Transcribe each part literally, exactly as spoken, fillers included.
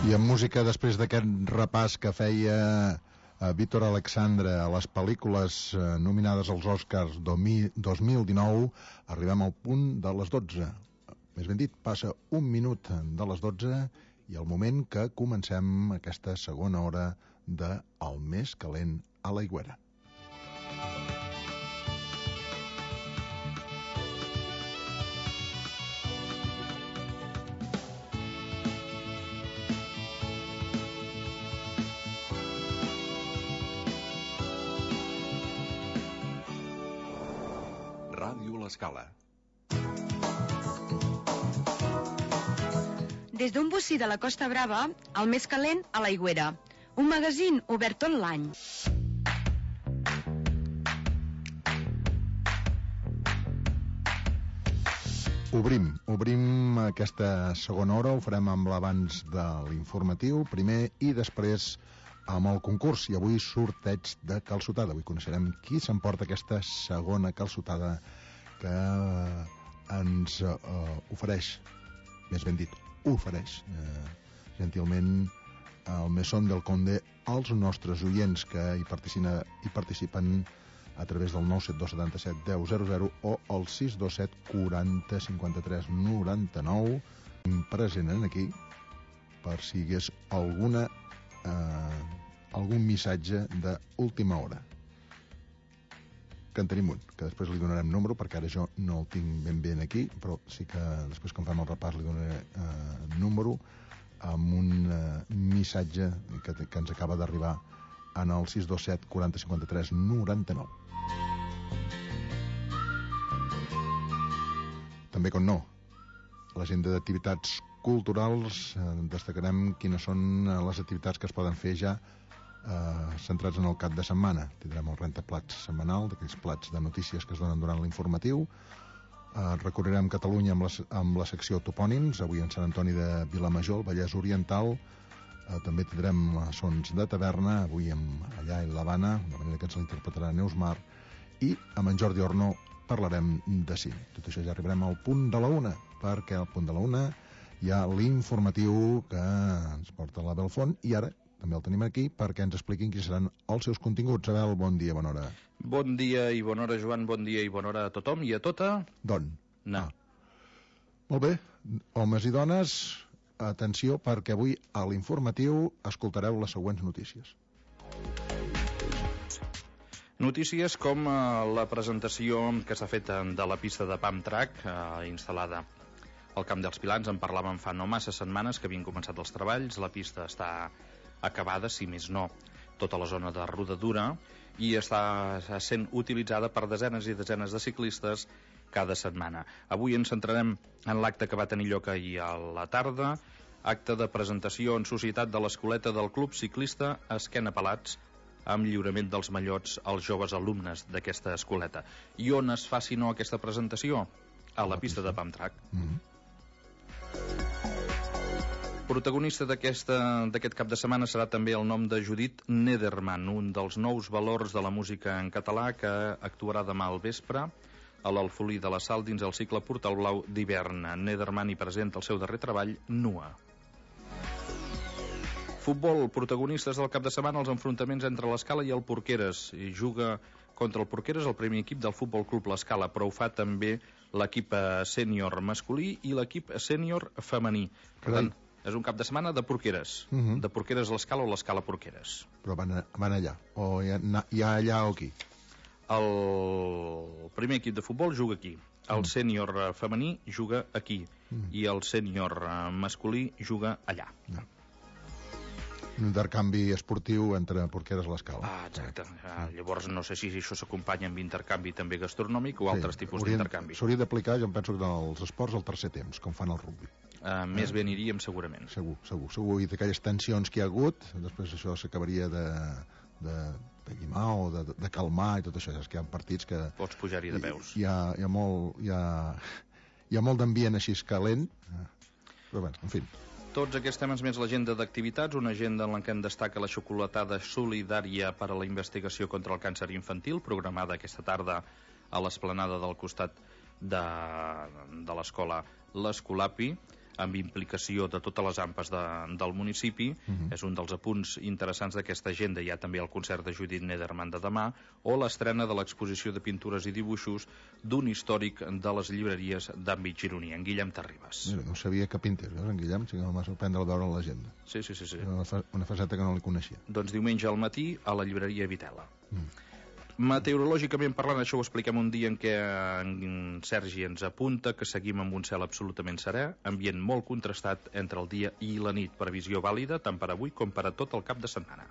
I amb música, després d'aquest repàs que feia eh, Víctor Alexandre a les pel·lícules eh, nominades als Oscars dos mil dinou, arribem al punt de les dotze. Més ben dit, passa un minut de les dotze i el moment que comencem aquesta segona hora de El més calent a l'Aigüera. Ràdio L'Escala. Des d'un bocí de la Costa Brava, el més calent a l'Aigüera. Un magazín obert tot l'any. Obrim, obrim aquesta segona hora, ho farem amb l'abans de l'informatiu, primer i després amb el concurs, i avui sorteig de calçotada. Avui coneixerem qui s'emporta aquesta segona calçotada que ens uh, ofereix, més ben dit, ofereix uh, gentilment el Mesón del Conde als nostres oients que hi participen, hi participen a través del nou set dos set set deu zero zero o el sis dos set quaranta cinquanta-tres noranta-nou. Present aquí per si hi hagués alguna eh, algun missatge d'última hora, que en tenim un, que després li donarem número perquè ara jo no el tinc ben bé aquí, però sí que després quan fem el repàs li donaré eh, número amb un eh, missatge que, que ens acaba d'arribar en el sis dos set quaranta cinquanta-tres noranta-nou. També, com no, l'agenda d'activitats culturals, eh, destacarem quines són les activitats que es poden fer ja eh, centrats en el cap de setmana. Tindrem el rentaplats setmanal, d'aquells plats de notícies que es donen durant l'informatiu. Eh, recorrerem Catalunya amb la, amb la secció topònims, avui en Sant Antoni de Vilamajor, el Vallès Oriental. Eh, també tindrem sons de taverna, avui amb allà i l'Havana, de manera que ens l'interpretarà Neus Mar, i amb en Jordi Orno parlarem de cine. Tot això ja arribarem al punt de la una, perquè al punt de la una hi ha l'informatiu que ens porta l'Abel Font, i ara també el tenim aquí perquè ens expliquin quins seran els seus continguts. Abel, bon dia, bona hora. Bon dia i bona hora, Joan, bon dia i bona hora a tothom i a tota... Don. No. Ah. Molt bé, homes i dones, atenció, perquè avui a l'informatiu escoltareu les següents notícies. Notícies com eh, la presentació que s'ha fet de la pista de Pump Track eh, instal·lada al Camp dels Pilans. En parlàvem fa no massa setmanes que havien començat els treballs. La pista està acabada, si més no, tota la zona de rodadura, i està sent utilitzada per desenes i desenes de ciclistes cada setmana. Avui ens centrarem en l'acte que va tenir lloc ahir a la tarda, acte de presentació en societat de l'escoleta del Club Ciclista Esquena Pelats, amb lliurament dels mallots als joves alumnes d'aquesta escoleta. I on es fa, si no, aquesta presentació? A la pista de Pump Track. Mm-hmm. Protagonista d'aquest cap de setmana serà també el nom de Judit Nederman, un dels nous valors de la música en català, que actuarà demà al vespre a l'Alfolí de la Sal dins el cicle Portal Blau d'hivern. Nederman hi presenta el seu darrer treball, Nua. Futbol, protagonistes del cap de setmana, els enfrontaments entre l'Escala i el Porqueres. I juga contra el Porqueres el primer equip del Futbol Club l'Escala, però ho fa també l'equip sènior masculí i l'equip sènior femení. Per tant, és un cap de setmana de Porqueres. Uh-huh. De Porqueres a l'Escala o l'Escala Porqueres. Però van, a, van allà, o hi ha, hi ha allà o aquí? El primer equip de futbol juga aquí. El sènior femení juga aquí. Uh-huh. I el sènior masculí juga allà. No. Un intercanvi esportiu entre Porqueres i l'Escala. Ah, exacte. Ah, llavors no sé si això s'acompanya amb intercanvi també gastronòmic o sí, altres tipus d'intercanvi. S'hauria d'aplicar, jo em penso, que dels esports al tercer temps, com fan el rugby. Uh, més eh? bé aniríem segurament. Segur, segur, segur. I d'aquelles tensions que hi ha hagut, després això s'acabaria de, de, de guimar o de, de calmar i tot això. És que hi ha partits que... Pots pujar-hi de peus. Hi, hi, ha, hi ha molt, hi ha, hi ha molt d'ambient així calent, però bé, en fi. Tots aquests temes més l'agenda d'activitats, una agenda en la que en destaca la xocolatada solidària per a la investigació contra el càncer infantil, programada aquesta tarda a l'esplanada del costat de, de l'escola l'Escolapi. amb implicació de totes les AMPAs de, del municipi. Uh-huh. És un dels apunts interessants d'aquesta agenda. Hi ha també el concert de Judith Nederman de demà o l'estrena de l'exposició de pintures i dibuixos d'un històric de les llibreries d'àmbit gironí, en Guillem Terribas. Mira, no sabia que pintés, veus, en Guillem? Sí que em va sorprendre veure l'agenda. Sí, sí, sí. sí. Una, fa una faceta que no li coneixia. Doncs diumenge al matí a la llibreria Vitela. Mm. Meteorològicament parlant, això ho expliquem un dia en què en Sergi ens apunta que seguim amb un cel absolutament serè, ambient molt contrastat entre el dia i la nit, previsió vàlida tant per avui com per a tot el cap de setmana.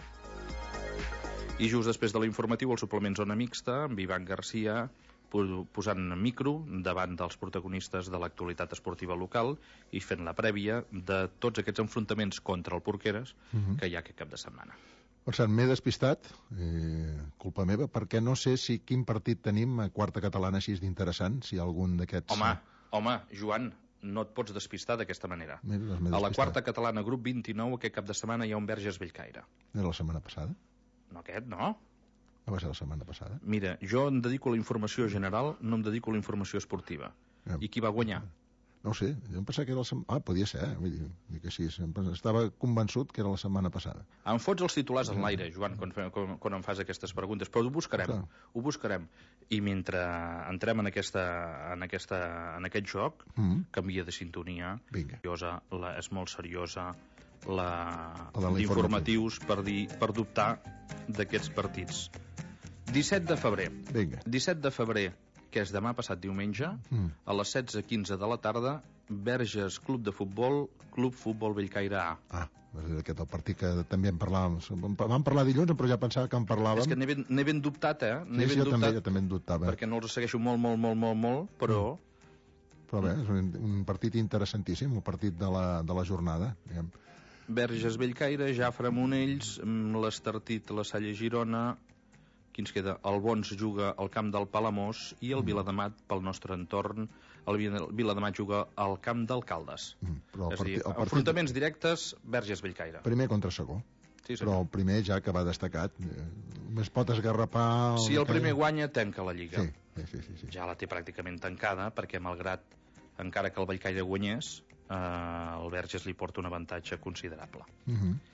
I just després de l'informatiu, el suplement Zona Mixta, amb Ivan Garcia posant micro davant dels protagonistes de l'actualitat esportiva local i fent la prèvia de tots aquests enfrontaments contra el Porqueres mm-hmm. que hi ha aquest cap de setmana. Per cert, m'he despistat, eh, culpa meva, perquè no sé si quin partit tenim a quarta catalana així d'interessant, si algun d'aquests... Home, home, Joan, no et pots despistar d'aquesta manera. Mira, a la quarta catalana, grup vint-i-nou, aquest cap de setmana hi ha un Verges Bellcaire. Era la setmana passada? No aquest, no. No va ser la setmana passada? Mira, jo em dedico a la informació general, no em dedico a la informació esportiva. Ja. I qui va guanyar? No ho sé, jo em pensava que era la setmana... Ah, podia ser, eh? Vull dir que sí, estava convençut que era la setmana passada. Em fots els titulars en l'aire, Joan, quan, quan, quan em fas aquestes preguntes, però ho buscarem, Clar. ho buscarem. I mentre entrem en, aquesta, en, aquesta, en aquest joc, mm-hmm. canvia de sintonia, seriosa, la, és molt seriosa, la, la d'informatius per, dir, per dubtar d'aquests partits. disset de febrer. Vinga. disset de febrer, que és demà passat diumenge, mm. a les setze quinze de la tarda, Verges Club de Futbol, Club Futbol Bellcaire A. Ah, és aquest el partit que també en parlàvem. Vam parlar dilluns, però ja pensava que en parlàvem. És que n'he ben, ben dubtat, eh? Sí, sí, ben jo, dubtat, també, jo també en dubtava. Perquè no els segueixo molt, molt, molt, molt, molt, però... Mm. Però bé, és un, un partit interessantíssim, el partit de la, de la jornada, diguem. Verges Bellcaire, Jafre Monells, l'Estartit, la Salle Girona... Qui ens queda? El Bons juga al camp del Palamós i el Viladamat, pel nostre entorn, el Viladamat juga al camp d'Alcaldes. Mm, però el és a dir, el partit... enfrontaments directes, Verges Bellcaire. Primer contra segon. Sí, sí. Però el primer ja que va destacat, només pot esgarrapar... El si el primer guanya, tanca la Lliga. Sí, sí, sí, sí. Ja la té pràcticament tancada, perquè malgrat, encara que el Bellcaire guanyés, eh, el Verges li porta un avantatge considerable. Mhm. Mm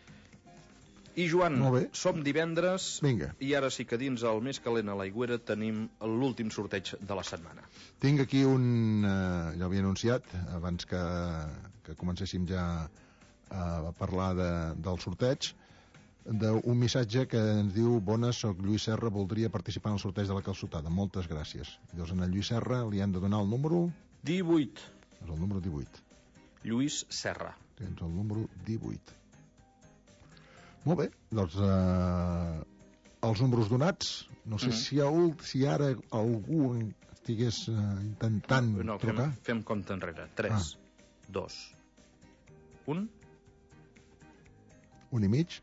I Joan, som divendres. Vinga. I ara sí que dins el més calent a l'Aigüera tenim l'últim sorteig de la setmana. Tinc aquí un... Eh, ja l'havia anunciat abans que, que comencéssim ja a parlar de, del sorteig, d'un missatge que ens diu: bones, soc Lluís Serra, voldria participar en el sorteig de la calçotada. Moltes gràcies. Llavors en el Lluís Serra li han de donar el número... divuit. És el número divuit. Lluís Serra. Tens el número divuit. Molt bé, doncs eh, els números donats, no sé mm-hmm. si, el, si ara algú estigués eh, intentant no, trucar. Fem, fem compte enrere. tres, dos, un... Un i mig?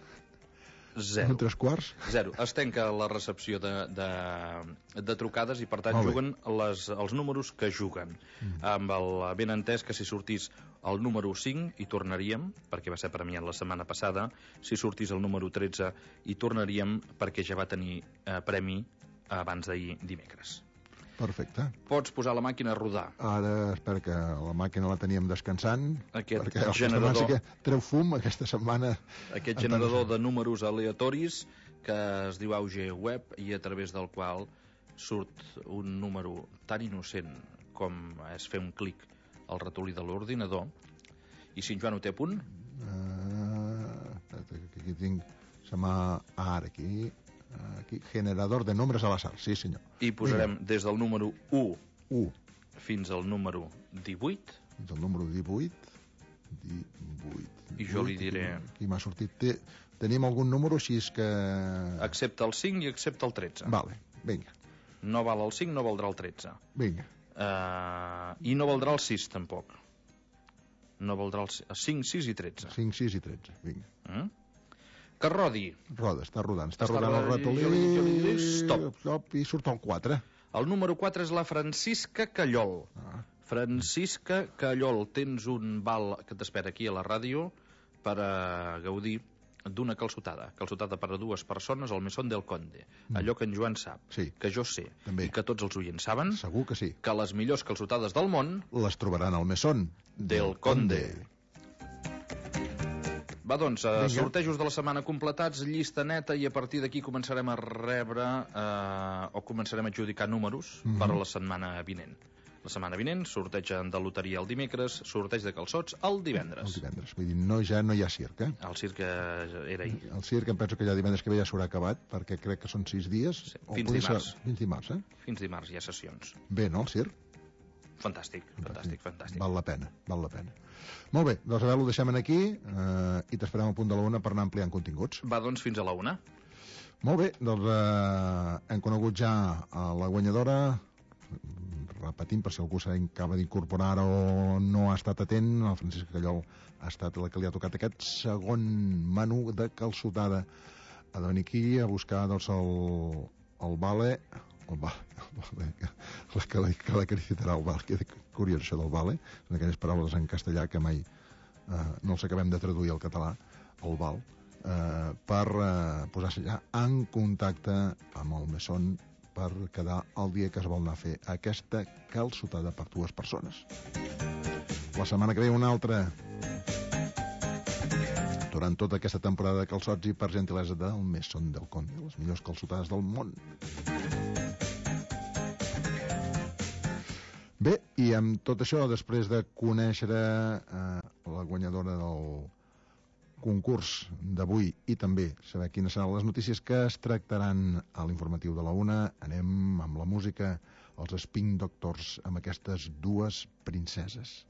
Zero. Un tres quarts? Zero. Es tanca la recepció de, de, de trucades i per tant juguen les, els números que juguen. Mm. Amb el ben entès que si sortís el número cinc hi tornaríem, perquè va ser premiat la setmana passada, si sortís el número tretze hi tornaríem perquè ja va tenir eh, premi abans d'ahir dimecres. Perfecte. Pots posar la màquina a rodar. Ara espera que la màquina la teníem descansant. Aquest perquè generador... Sí que treu fum aquesta setmana. Aquest generador de números aleatoris que es diu Auge Web i a través del qual surt un número tan innocent com és fer un clic al ratolí de l'ordinador. I si en Joan ho té a punt? Uh, aquí tinc... Se m'ha... Ara, aquí... Aquí, generador de nombres a l'azar, sí senyor. I posarem Vinga. Des del número u, u fins al número divuit. Fins al número divuit. divuit. I jo li diré... Aquí m'ha sortit... Té, tenim algun número així és que... Accepta el cinc i accepta el tretze. Vale, vinga. No val el cinc, no valdrà el tretze. Vinga. Uh, I no valdrà el sis, tampoc. No valdrà el cinc, sis i tretze. cinc, sis i tretze, vinga. Mm? Que rodi. Roda, està rodant. Està, està rodant el ratolí. Jo li, jo li diré stop. Stop. I surt el quatre. El número quatre és la Francisca Callol. Ah. Francisca Callol, tens un val que t'espera aquí a la ràdio per a gaudir d'una calçotada. Calçotada per a dues persones al Mesón del Conde. Allò que en Joan sap, Sí. que jo sé, També. i que tots els oients saben, Segur que sí. que les millors calçotades del món Les trobaran al Mesón del Conde. Va, doncs, eh, Vinga. sortejos de la setmana completats, llista neta, i a partir d'aquí començarem a rebre eh, o començarem a adjudicar números Mhm. per a la setmana vinent. La setmana vinent, sorteig de loteria el dimecres, sorteig de calçots el El divendres. divendres. Vull dir, no, ja no hi ha circ, eh? El circ eh, era ahir. El circ em penso que ja divendres que ve ja s'haurà acabat, perquè crec que són sis dies. Sí, o fins podria ser- dimarts. Fins dimarts, eh? Fins dimarts hi ha sessions. Bé, no, el circ? Fantàstic, fantàstic, fantàstic. Val la pena, val la pena. Molt bé, doncs ara ho deixem aquí eh, i t'esperem al punt de la una per anar ampliant continguts. Va, doncs, fins a la una. Molt bé, doncs eh, hem conegut ja a la guanyadora. Repetim, per si algú s'acaba d'incorporar o no ha estat atent, el Francisca Callol ha estat la que li ha tocat aquest segon menú de calçotada. Ha de venir aquí a buscar doncs, el, el vale, el vale, el vale la que, la, que l'acreditarà el vale. Que curiós això del vale, són aquelles paraules en castellà que mai eh, no els acabem de traduir al català, el val, eh, per eh, posar-se ja en contacte amb el Mesón per quedar el dia que es vol anar a fer aquesta calçotada per dues persones. La setmana que ve una altra. Durant tota aquesta temporada de calçots i per gentilesa del Mesón del Conde, les millors calçotades del món. Bé, i amb tot això, després de conèixer eh, la guanyadora del concurs d'avui i també saber quines seran les notícies que es tractaran a l'informatiu de la una, anem amb la música, els Spin Doctors, amb aquestes dues princeses.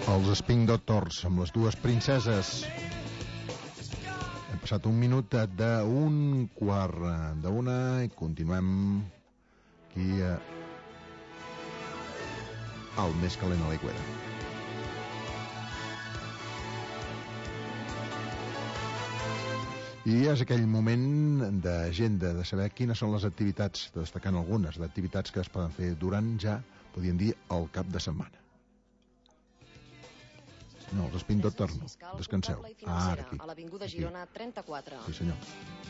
Els Spin Doctors, amb les dues princeses. Hem passat un minut d'un quart d'una i continuem aquí eh, al més calent a l'Aigüera. I és aquell moment d'agenda, de saber quines són les activitats, destacant algunes d'activitats que es poden fer durant ja, podríem dir, el cap de setmana. No, els Spin Doctors no. Descanseu. Ah, ara aquí. A l'Avinguda Girona trenta-quatre. Sí, senyor.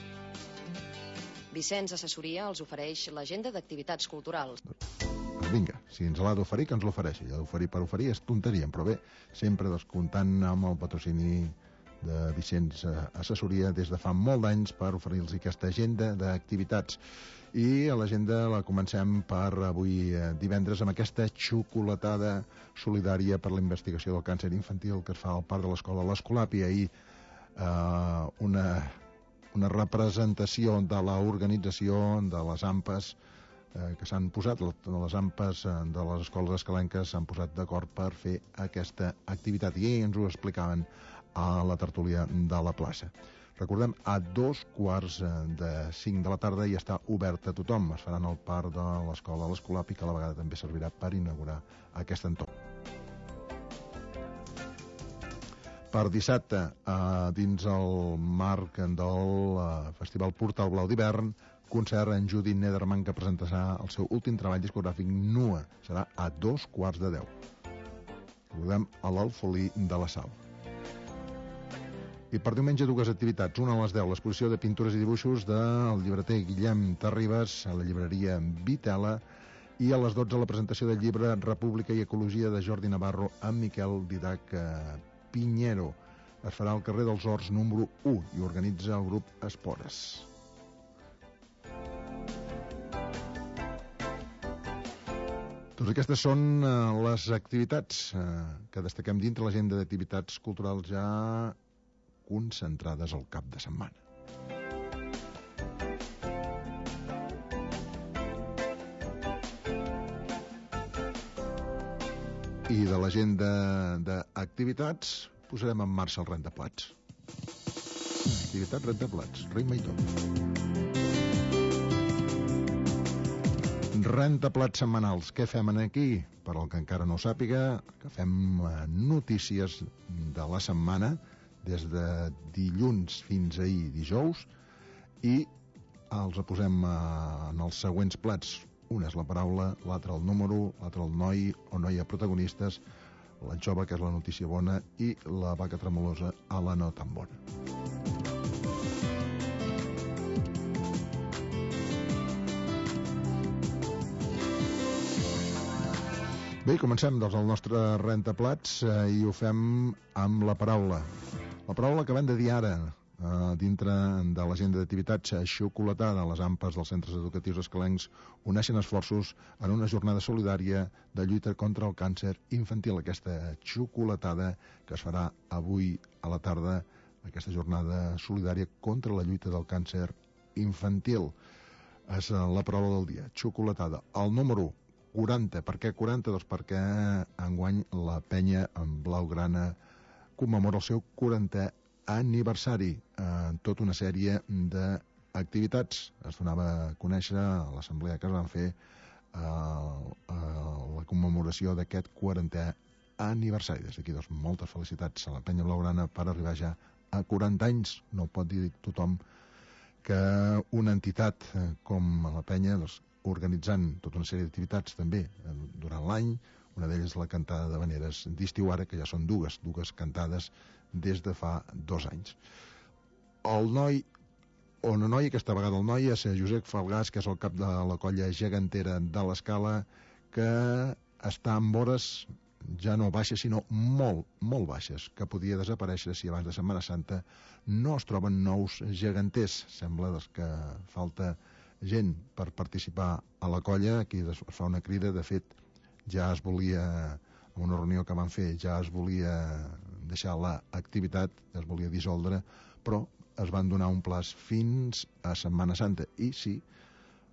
Vicenç Assessoria els ofereix l'agenda d'activitats culturals. Doncs vinga, si ens l'ha d'oferir, que ens l'ofereixi. Ja d'oferir per oferir és tonteria, però bé, sempre descomptant amb el patrocini de Vicenç Assessoria des de fa molt d'anys per oferir-los aquesta agenda d'activitats. I l'agenda la comencem per avui divendres amb aquesta xocolatada solidària per la investigació del càncer infantil que es fa al Parc de l'Escola l'Escolapi. Ahir eh, una, una representació de l'organització de les AMPAs eh, que s'han posat, les AMPAs de les escoles escalenques s'han posat d'acord per fer aquesta activitat i ens ho explicaven a la tertúlia de la plaça. Recordem, a dos quarts de cinc de la tarda i està obert a tothom. Es faran al parc de l'Escola l'Escolapi, que a la vegada també servirà per inaugurar aquest entorn. Per dissabte, eh, dins el marc del eh, Festival Portal Blau d'hivern, concert en Judith Nederman, que presentarà el seu últim treball discogràfic Nua. Serà a dos quarts de deu. Recordem, a l'Alfolí de la Sal. I per diumenge dues activitats. Una a les deu, l'exposició de pintures i dibuixos del llibreter Guillem Terribas a la llibreria Vitela, i a les dotze la presentació del llibre República i Ecologia de Jordi Navarro amb Miquel Didac Piñero. Es farà al carrer dels Horts número u i organitza el grup Espores. Doncs aquestes són eh, les activitats eh, que destaquem dintre l'agenda d'activitats culturals ja concentrades al cap de setmana. I de l'agenda d'activitats posarem en marxa el rentaplats. Activitat rentaplats, ritme i tot. Rentaplats setmanals. Què fem aquí? Per al que encara no ho sàpiga, que fem notícies de la setmana des de dilluns fins ahir dijous i els posem en els següents plats. Una és la paraula, l'altra el número, l'altra el noi o noia protagonistes, la jove, que és la notícia bona, i la vaca tremolosa a la no tan bona. Bé, comencem doncs el nostre rentaplats eh, i ho fem amb la paraula. La paraula que van de dir ara, eh, dintre de l'agenda d'activitats xocolatada, les AMPAs dels centres educatius escalencs uneixen esforços en una jornada solidària de lluita contra el càncer infantil. Aquesta xocolatada que es farà avui a la tarda, aquesta jornada solidària contra la lluita del càncer infantil. És la paraula del dia, xocolatada. El número quaranta. Per què quaranta? Doncs perquè enguany la penya en blaugrana commemora el seu quarantè aniversari en tota una sèrie d'activitats. Es donava a conèixer a l'assemblea que es van fer a, a la commemoració d'aquest quarantè aniversari. Des d'aquí, doncs, moltes felicitats a la penya blaugrana per arribar ja a quaranta anys. No pot dir tothom que una entitat com la penya, doncs, organitzant tota una sèrie d'activitats també durant l'any, una d'elles la cantada de veneres d'estiu ara, que ja són dues, dues cantades des de fa dos anys. El noi, o una noia, aquesta vegada el noi, és Josep Falgàs, que és el cap de la colla gegantera de l'Escala, que està amb hores ja no baixes, sinó molt, molt baixes, que podia desaparèixer si abans de Setmana Santa no es troben nous geganters. Sembla doncs, que falta gent per participar a la colla. Aquí es fa una crida. De fet, ja es volia, en una reunió que van fer, ja es volia deixar l'activitat, es volia dissoldre, però es van donar un plaç fins a Setmana Santa. I sí,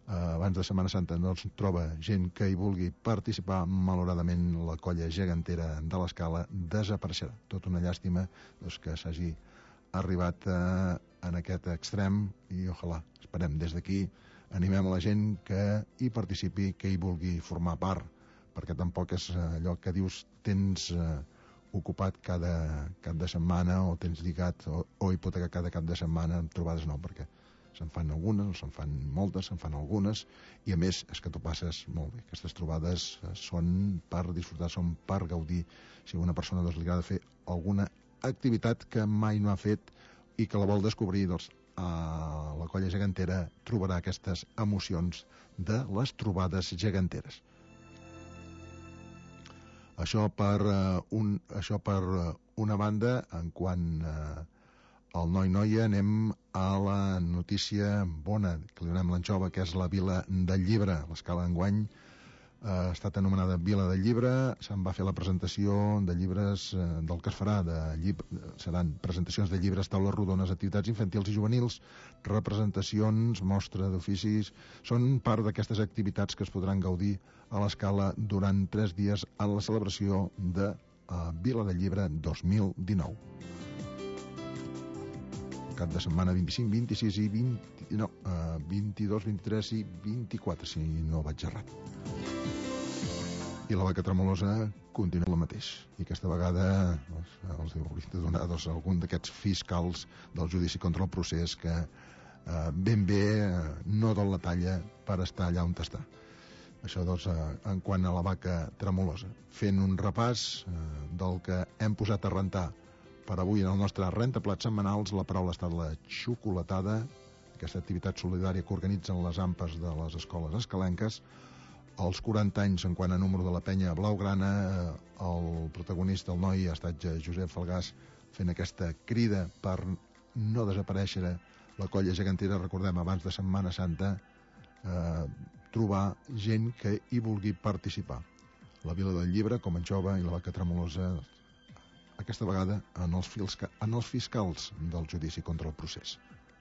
abans de Setmana Santa no es troba gent que hi vulgui participar, malauradament la colla gegantera de l'Escala desapareixerà. Tot una llàstima doncs, que s'hagi arribat a, en aquest extrem, i ojalà, esperem des d'aquí, animem a la gent que hi participi, que hi vulgui formar part, perquè tampoc és allò que dius tens eh, ocupat cada cap de setmana o tens lligat o, o hipoteca cada cap de setmana amb trobades, no, perquè se'n fan algunes, se'n fan moltes, se'n fan algunes, i a més és que t'ho passes molt bé. Aquestes trobades són per disfrutar, són per gaudir. Si una persona doncs, li agrada fer alguna activitat que mai no ha fet i que la vol descobrir, doncs a la colla gegantera trobarà aquestes emocions de les trobades geganteres. Això per, uh, un, això per uh, una banda. En quant uh, al noi-noia, anem a la notícia bona, que li donem l'anxova, que és la Vila del Llibre. L'Escala enguany ha estat anomenada Vila del Llibre. Se'n va fer la presentació de llibres eh, del que es farà. De llibre, seran presentacions de llibres, taules rodones, activitats infantils i juvenils, representacions, mostra d'oficis. Són part d'aquestes activitats que es podran gaudir a l'Escala durant tres dies a la celebració de eh, Vila del Llibre dos mil dinou. Cap de setmana vint-i-cinc, vint-i-sis i vint, no, eh, vint-i-dos, vint-i-tres i vint-i-quatre, si no vaig errat. I la vaca tremolosa continua el mateix. I aquesta vegada doncs, els hauria de donar doncs, algun d'aquests fiscals del judici contra el procés que eh, ben bé eh, no dol la talla per estar allà on està. Això doncs, eh, en quant a la vaca tremolosa. Fent un repàs eh, del que hem posat a rentar per avui en el nostre rentaplats setmanals, la paraula ha estat la xocolatada, aquesta activitat solidària que organitzen les AMPAs de les escoles escalenques. Als quaranta anys, en quant a número de la penya blaugrana, el protagonista, el noi, ha estat Josep Falgàs, fent aquesta crida per no desaparèixer la colla gegantera. Recordem, abans de Setmana Santa, eh, trobar gent que hi vulgui participar. La Vila del Llibre, com en jove, i la vaca tremolosa, aquesta vegada en els, fisca, en els fiscals del judici contra el procés.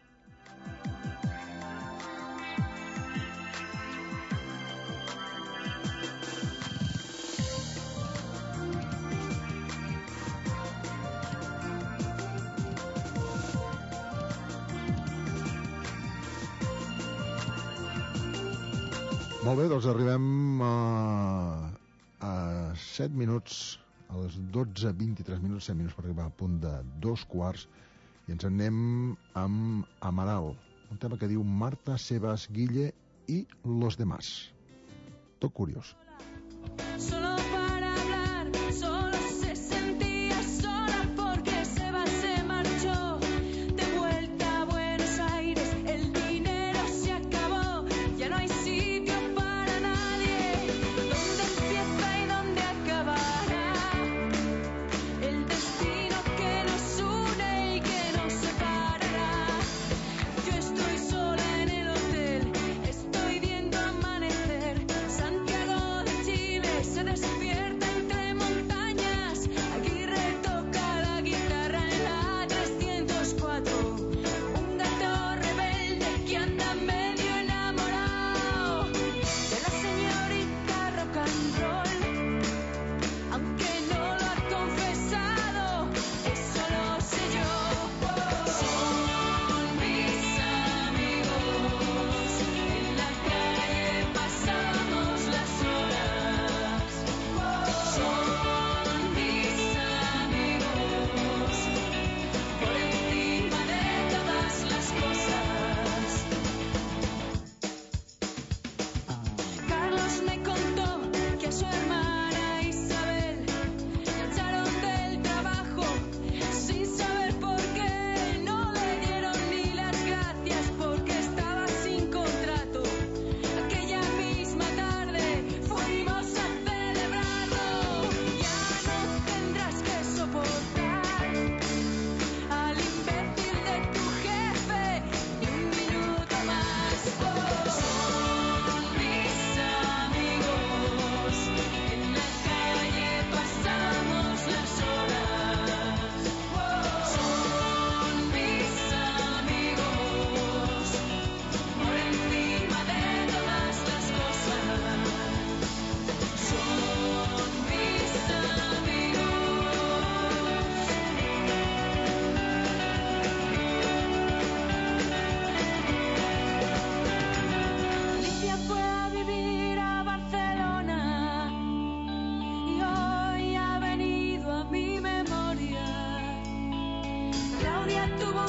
Molt bé, doncs arribem a, a set minuts, a les dotze vint-i-tres minuts, set minuts per arribar a punt de dos quarts, i ens anem amb Amaral, un tema que diu Marta, Sebas, Guille i los demás. Tot curiós. Solo para hablar, solo se sentía sola porque Sebas se marchó de vuelta a Buenos Aires. El dinero se acabó, ya no hay sitio para nadie. ¿Dónde empieza y dónde acabará el destino que nos une y que nos separará? Yo estoy sola en el hotel, estoy viendo amanecer. Santiago de Chile se despierta.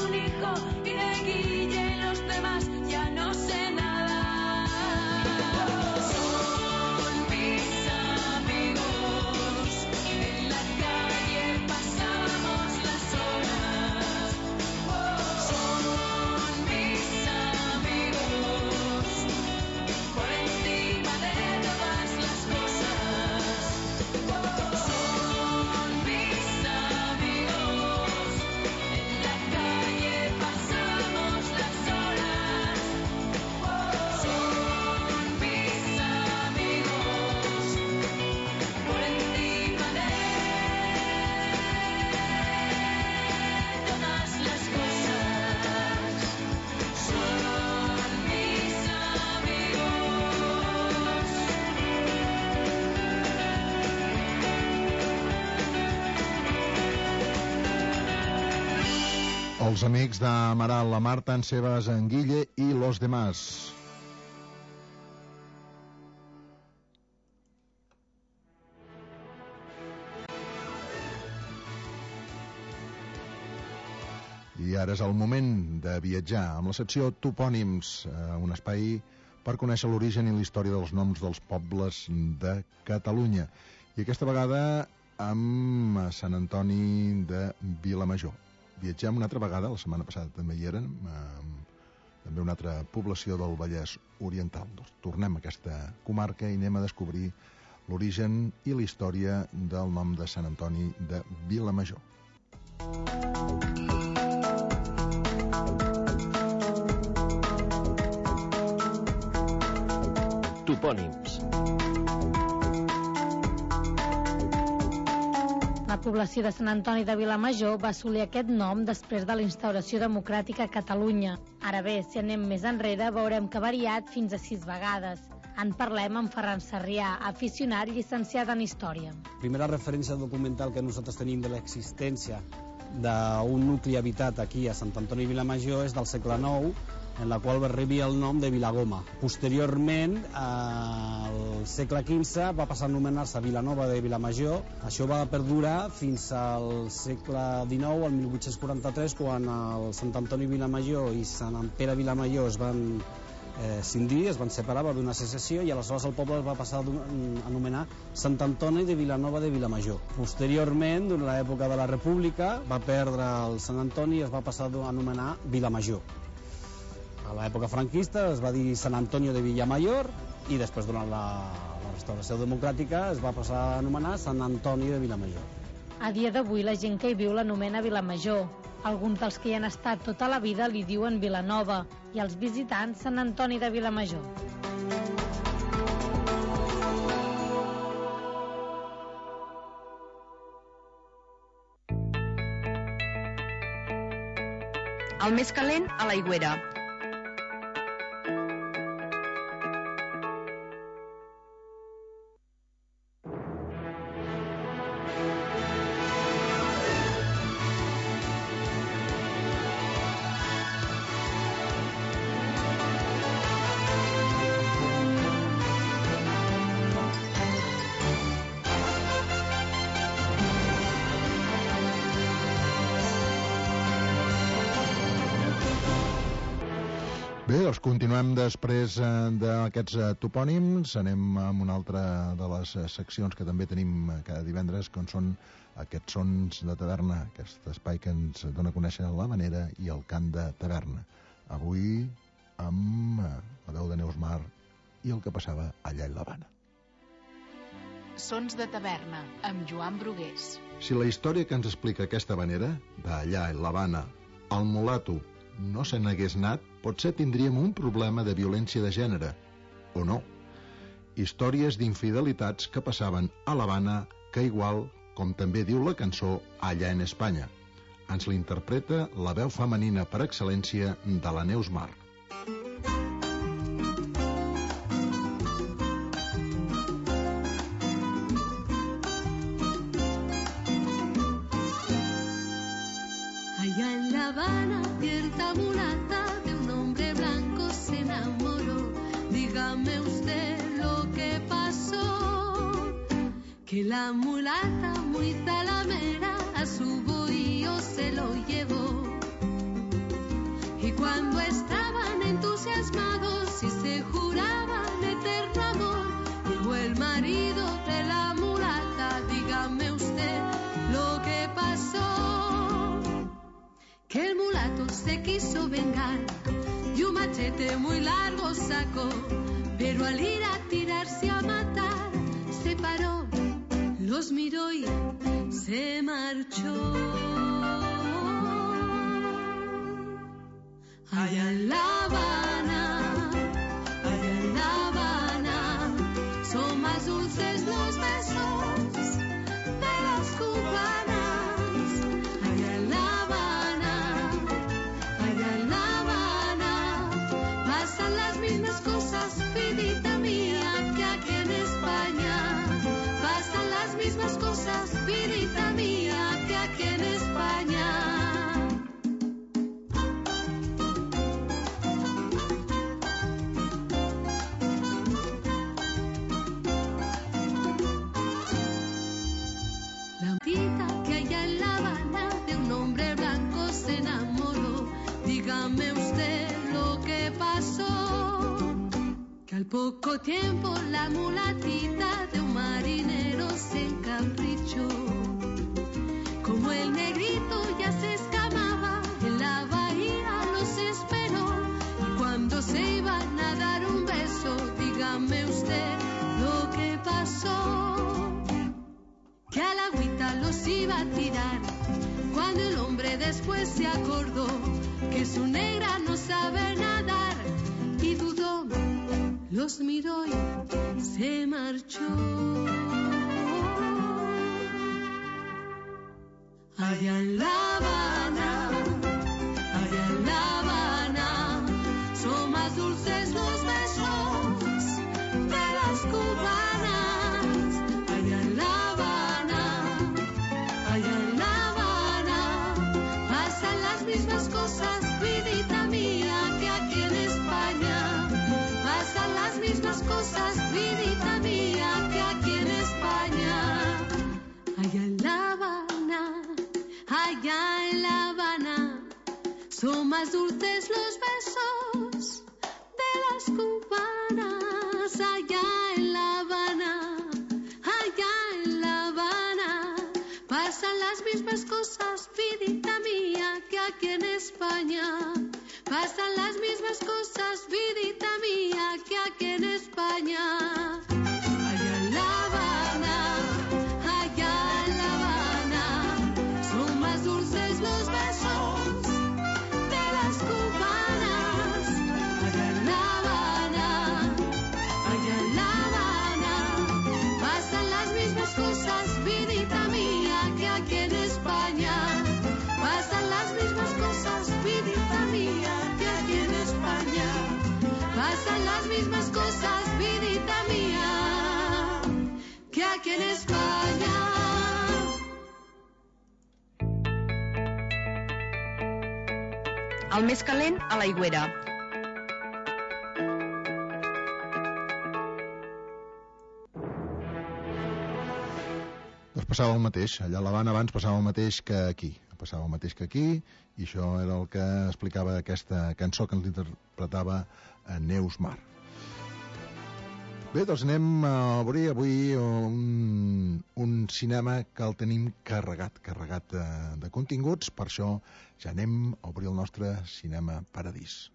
un hijo y de Guille y los demás ya no sé nada. Son mis amigos, en la calle pasamos las horas. Son mis amigos, por encima de todas las cosas. Son mis amigos, en la calle pasamos las horas. Son mis amigos, por encima de todas las cosas. Son mis Els amics d'Amaral, la Marta, en Sebas, en Guille i los demás. I ara és el moment de viatjar amb la secció Topònims, eh, un espai per conèixer l'origen i la història dels noms dels pobles de Catalunya. I aquesta vegada amb Sant Antoni de Vilamajor. Viatgem una altra vegada, la setmana passada també hi eren, eh, també una altra població del Vallès Oriental. Doncs tornem a aquesta comarca i anem a descobrir l'origen i la història del nom de Sant Antoni de Vilamajor. Topònims. La població de Sant Antoni de Vilamajor va assolir aquest nom després de la instauració democràtica a Catalunya. Ara bé, si anem més enrere, veurem que ha variat fins a sis vegades. En parlem amb Ferran Sarrià, aficionat llicenciat en Història. La primera referència documental que nosaltres tenim de l'existència d'un nucli habitat aquí a Sant Antoni de Vilamajor és del segle nou, en la qual va rebre el nom de Vilagoma. Posteriorment, al segle quinze, va passar a anomenar-se Vilanova de Vilamajor. Això va perdurar fins al segle dinou, al mil vuit-cents quaranta-tres, quan el Sant Antoni Vilamajor i Sant Pere Vilamajor es van eh, cindir, es van separar, va haver una secessió, i aleshores el poble es va passar a anomenar Sant Antoni de Vilanova de Vilamajor. Posteriorment, durant l'època de la República, va perdre el Sant Antoni i es va passar a anomenar Vilamajor. A l'època franquista es va dir Sant Antonio de Villamayor i després, durant la, la restauració democràtica, es va passar a anomenar Sant Antoni de Vilamajor. A dia d'avui la gent que hi viu l'anomena Vilamajor. Alguns dels que hi han estat tota la vida li diuen Vilanova i els visitants Sant Antoni de Vilamajor. El més calent, a l'Aigüera. Bé, doncs continuem després eh, d'aquests eh, topònims. Anem amb una altra de les eh, seccions que també tenim eh, cada divendres, com són aquests sons de taverna, aquest espai que ens dona a conèixer l'Havanera i el cant de taverna. Avui amb eh, la veu de Neus Mar i el que passava allà a l'Havana. Sons de taverna, amb Joan Brugués. Si la història que ens explica aquesta havanera, d'allà a l'Havana, el mulato no se n'hagués anat, potser tindríem un problema de violència de gènere, o no. Històries d'infidelitats que passaven a l'Havana, que igual, com també diu la cançó, allà en Espanya. Ens l'interpreta la veu femenina per excel·lència de la Neus Mar. Allá en La Habana, cierta mulata de un hombre blanco se enamoró. Dígame usted lo que pasó, que la mulata muy zalamera a su bohío se lo llevó. quiso vengar y un machete muy largo sacó, pero al ir a tirarse a matar se paró, los miró y se marchó. Allá en La Habana, allá en La Habana, son más dulces los besos de las cubanas. Allá en La Habana, allá en La Habana, pasan las mismas cosas, vidita mía, que aquí en España. Pasan las mismas cosas, vidita mía, que aquí en España. La tita que allá en La Habana de un hombre blanco se enamoró. Dígame usted lo que pasó, que al poco tiempo la mulatita de un marinero se encaprichó. Como el negrito ya se escamaba, en la bahía los esperó, y cuando se iban a dar un beso, dígame usted lo que pasó, que a la agüita los iba a tirar, cuando el hombre después se acordó que su negra no sabe nadar, y dudó, los miró y se marchó. Allá en La Habana, allá en La Habana, son más dulces los besos de las cubanas. Allá en La Habana, allá en La Habana, pasan las mismas cosas, vidita mía, que aquí en España. Pasan las mismas cosas, vidita mía, que aquí en España. Allá en La Habana, allá en La Habana, son más dulces los besos de las cubanas. Allá en La Habana, allá en La Habana, pasan las mismas cosas, vidita mía, que aquí en España. Pasan las mismas cosas, vidita mía, que aquí en España. Allá en La Habana, allá en La Habana, son más dulces los besos de las cubanas. Allá en La Habana, allá en La Habana, pasan las mismas cosas, vidita mía, que aquí en España. Pasan las mismas cosas, vidita mía, que aquí en España. Pasan las mismas cosas, vidita mía, que aquí en España. El més calent a l'aigüera. Doncs passava el mateix. Allà a l'Havana abans passava el mateix que aquí. Passava el mateix que aquí, i això era el que explicava aquesta cançó que ens interpretava Neus Mar. Bé, doncs anem a obrir avui un, un cinema que el tenim carregat, carregat de, de continguts, per això ja anem a obrir el nostre Cinema Paradís.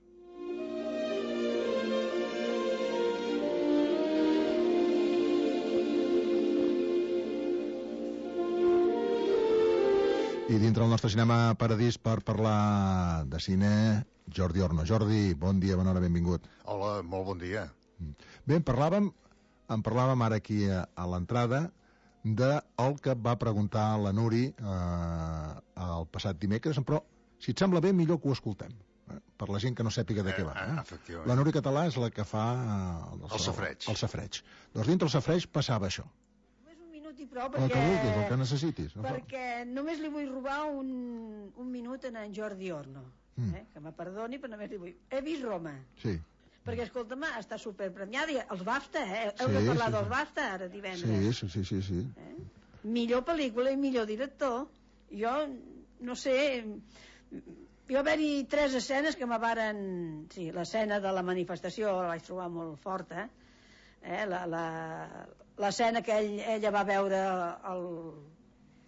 I dintre el nostre Cinema Paradís, per parlar de cine, Jordi Orno. Jordi, bon dia, bona hora, benvingut. Hola, molt bon dia. Bé, en parlàvem, en parlàvem ara aquí a, a l'entrada del que va preguntar la Nuri eh, el passat dimecres, però si et sembla bé, millor que ho escoltem, eh, per la gent que no sàpiga de què va. Eh? Efectivament. La Nuri Català és la que fa eh, el safreig. El safreig. Doncs dintre el safreig passava això. I prou, perquè, el que vulguis, el que necessitis. No? Perquè només li vull robar un, un minut a en Jordi Orno, mm. eh? que me perdoni, però només li vull. He vist Roma. Sí. Perquè, escolta'm, està superpremiada. Els BAFTA, eh? Heu sí, de parlar sí, dels BAFTA ara divendres. Sí, sí, sí, sí. sí. Eh? Millor pel·lícula i millor director. Jo, no sé... Hi va haver-hi tres escenes que me varen... Sí, l'escena de la manifestació la vaig trobar molt forta, eh? la... la l'escena que ell, ella va veure el,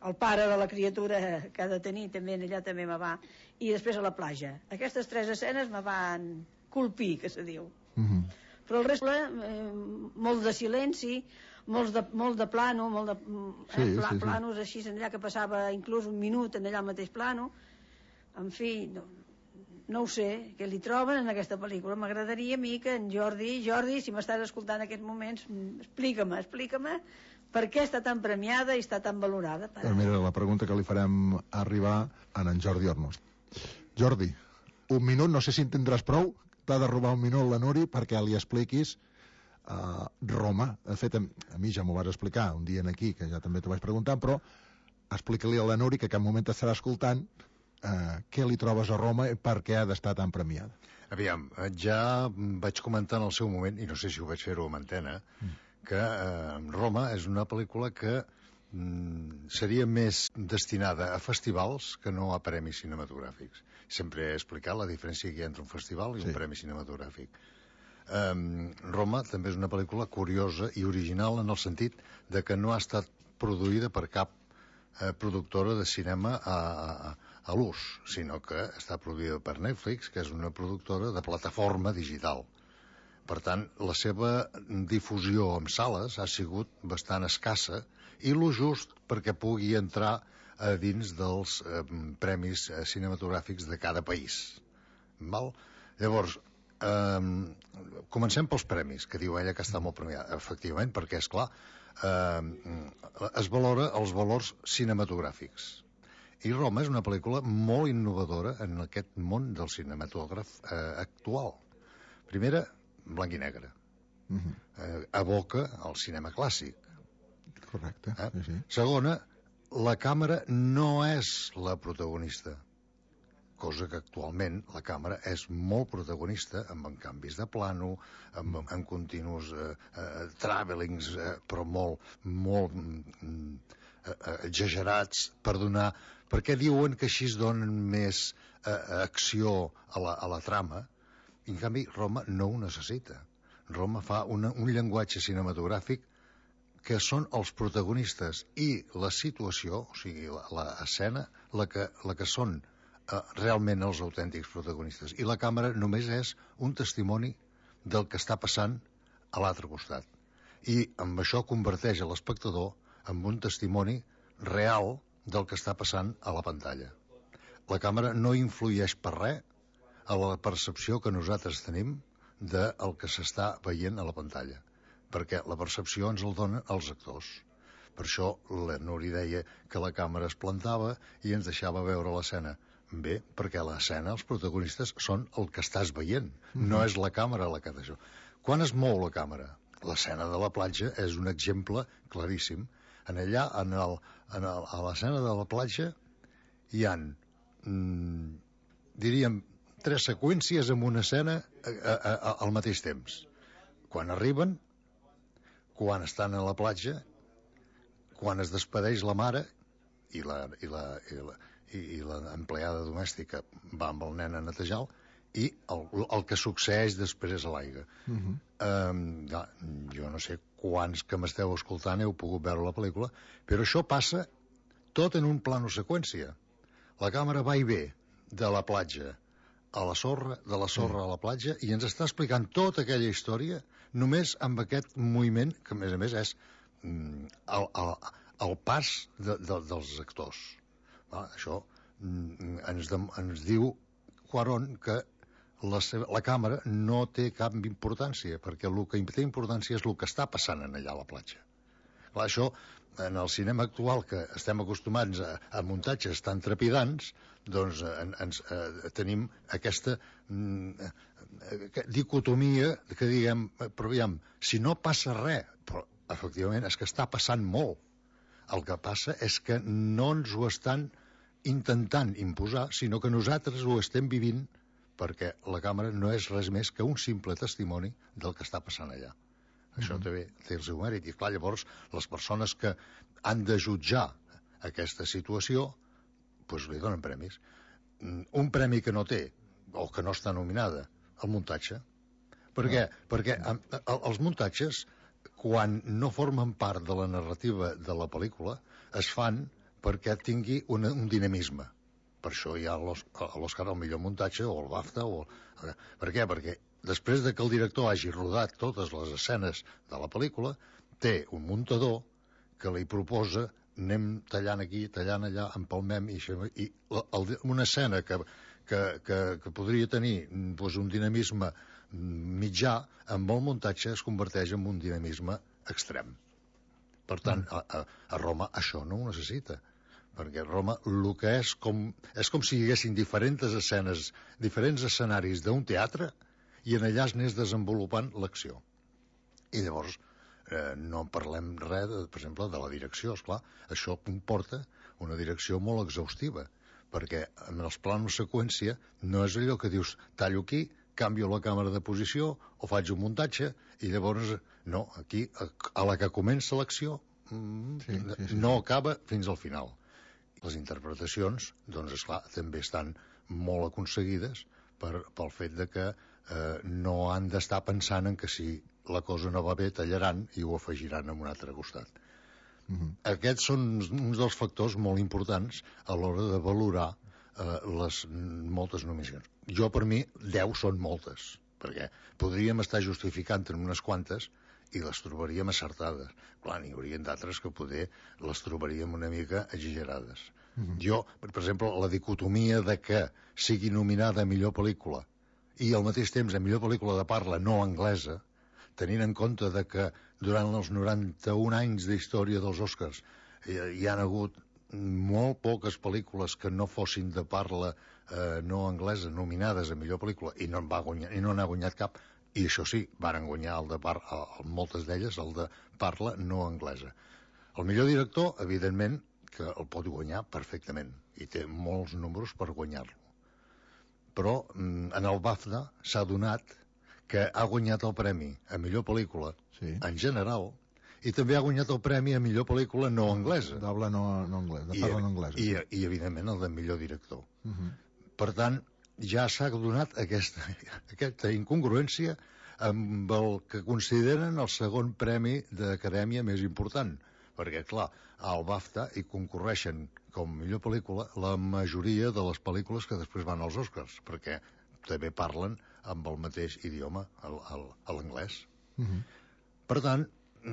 el pare de la criatura que ha de tenir també allà també me va, i després a la platja. Aquestes tres escenes me van colpir, que se diu. Mm-hmm. Però el rest, eh, molt de silenci, molt de, molt de plano, molt de Sí, eh, pla, sí, sí. planos així, en allà que passava inclús un minut en allà al mateix plano. En fi, no, no ho sé, què li troben en aquesta pel·lícula. M'agradaria a mi que en Jordi, Jordi, si m'estàs escoltant en aquests moments, explica-me, explica-me per què està tan premiada i està tan valorada. Per... Doncs mira, la pregunta que li farem arribar a en Jordi Ornos. Jordi, un minut, no sé si en tindràs prou, t'ha de robar un minut la Nuri perquè li expliquis uh, Roma. De fet, a, a mi ja m'ho vas explicar un dia aquí, que ja també t'ho vaig preguntar, però explica-li a la Nuri, que en cap moment t'estarà escoltant, uh, què li trobes a Roma i per què ha d'estar tan premiada. Aviam, ja vaig comentar en el seu moment, i no sé si ho vaig fer-ho amb antena, mm. que eh, Roma és una pel·lícula que mm, seria més destinada a festivals que no a premis cinematogràfics. Sempre he explicat la diferència que hi ha entre un festival i sí. un premi cinematogràfic. Um, Roma també és una pel·lícula curiosa i original en el sentit de que no ha estat produïda per cap eh, productora de cinema a, a, a l'ús, sinó que està produïda per Netflix, que és una productora de plataforma digital. Per tant, la seva difusió en sales ha sigut bastant escassa i lo just perquè pugui entrar a dins dels eh, premis eh, cinematogràfics de cada país. Val? Llavors, eh, comencem pels premis, que diu ella que està molt premiada. Efectivament, perquè, és clar, eh, es valora els valors cinematogràfics. I Roma és una pel·lícula molt innovadora en aquest món del cinematògraf eh, actual. Primera, blanc i negre. Uh-huh. eh, evoca el cinema clàssic. Correcte. Eh? Sí, sí. Segona, la càmera no és la protagonista, cosa que actualment la càmera és molt protagonista, amb canvis de plano, amb, amb continus eh, eh, travelings, eh, però molt, molt mm, eh, exagerats per donar... Perquè diuen que així es donen més eh, acció a la, a la trama. En canvi, Roma no ho necessita. Roma fa una, un llenguatge cinematogràfic que són els protagonistes i la situació, o sigui, l'escena, la, la, que, la que són eh, realment els autèntics protagonistes. I la càmera només és un testimoni del que està passant a l'altre costat. I amb això converteix a l'espectador en un testimoni real del que està passant a la pantalla. La càmera no influeix per res a la percepció que nosaltres tenim del que s'està veient a la pantalla, perquè la percepció ens el donen els actors. Per això la Nuri deia que la càmera es plantava i ens deixava veure l'escena. Bé, perquè l'escena, els protagonistes, són el que estàs veient, mm-hmm. no és la càmera la que d'això. Quan es mou la càmera? L'escena de la platja és un exemple claríssim. En allà, en el, en el, a l'escena de la platja, hi ha, mm, diríem, tres seqüències en una escena a, a, a, al mateix temps. Quan arriben, quan estan a la platja, quan es despedeix la mare i la, i la, i la, i, i la empleada domèstica va amb el nen a netejar i el, el que succeeix després a l'aigua. Uh-huh. um, ja, jo no sé quants que m'esteu escoltant heu pogut veure la pel·lícula, però això passa tot en un plano seqüència. La càmera va i ve de la platja a la sorra, de la sorra uh-huh. a la platja, i ens està explicant tota aquella història només amb aquest moviment, que a més a més és mm, el, el, el pas de, de, dels actors. Va, això mm, ens, de, ens diu Cuarón que la, seva, la càmera no té cap importància, perquè el que té importància és el que està passant en allà a la platja. Clar, això, en el cinema actual, que estem acostumats a, a muntatges tan trepidants, doncs en, ens, eh, tenim aquesta mm, eh, dicotomia que diguem, però aviam, si no passa res, però efectivament és que està passant molt. El que passa és que no ens ho estan intentant imposar, sinó que nosaltres ho estem vivint, perquè la càmera no és res més que un simple testimoni del que està passant allà. Això mm-hmm. també té el seu mèrit. I clar, llavors, les persones que han de jutjar aquesta situació, doncs li donen premis. Un premi que no té, o que no està nominada, el muntatge. Per què? No. Perquè els muntatges, quan no formen part de la narrativa de la pel·lícula, es fan perquè tingui una, un dinamisme. Per això hi ha l'Òscar al millor muntatge, o el BAFTA, o... Per què? Perquè després de que el director hagi rodat totes les escenes de la pel·lícula, té un muntador que li proposa anem tallant aquí, tallant allà, empalmem, i, i el, una escena que, que, que, que podria tenir doncs, un dinamisme mitjà, amb el muntatge es converteix en un dinamisme extrem. Per tant, a, a, a Roma això no ho necessita, perquè Roma el que és com, és com si hi haguessin diferents escenes, diferents escenaris d'un teatre, i en allà es anés desenvolupant l'acció. I llavors eh, no parlem res, de, per exemple, de la direcció, esclar. Això comporta una direcció molt exhaustiva, perquè en els plans seqüència no és allò que dius tallo aquí, canvio la càmera de posició o faig un muntatge i llavors, no, aquí a la que comença l'acció mm, sí, sí, sí. no acaba fins al final. Les interpretacions, doncs, esclar, també estan molt aconseguides per, pel fet de que eh, no han d'estar pensant en que si la cosa no va bé tallaran i ho afegiran en un altre costat. Mm-hmm. Aquests són uns dels factors molt importants a l'hora de valorar eh, les moltes nominacions. Jo, per mi, deu són moltes, perquè podríem estar justificant en unes quantes i les trobaríem acertades. Clar, n'hi haurien d'altres que poder les trobaríem una mica exagerades. Mm-hmm. Jo, per exemple, la dicotomia de que sigui nominada a millor pel·lícula i al mateix temps a millor pel·lícula de parla no anglesa, tenint en compte de que durant els noranta-un anys d'història dels Oscars hi, hi han hagut molt poques pel·lícules que no fossin de parla eh, no anglesa nominades a millor pel·lícula i no, va guanyar, i no n'ha guanyat cap, i això sí, varen guanyar el de par el, moltes d'elles el de parla no anglesa. El millor director, evidentment, que el pot guanyar perfectament i té molts números per guanyar-lo. Però en el BAFTA s'ha donat que ha guanyat el premi a millor pel·lícula sí. en general i també ha guanyat el premi a millor pel·lícula no anglesa. D'habla no, no anglesa, de parla no anglesa. I, i, i evidentment el de millor director. Uh-huh. Per tant, ja s'ha donat aquesta, aquesta incongruència amb el que consideren el segon premi d'acadèmia més important. Perquè, clar, al BAFTA hi concorreixen com millor pel·lícula la majoria de les pel·lícules que després van als Oscars, perquè també parlen amb el mateix idioma, l'anglès. Uh-huh. Per tant,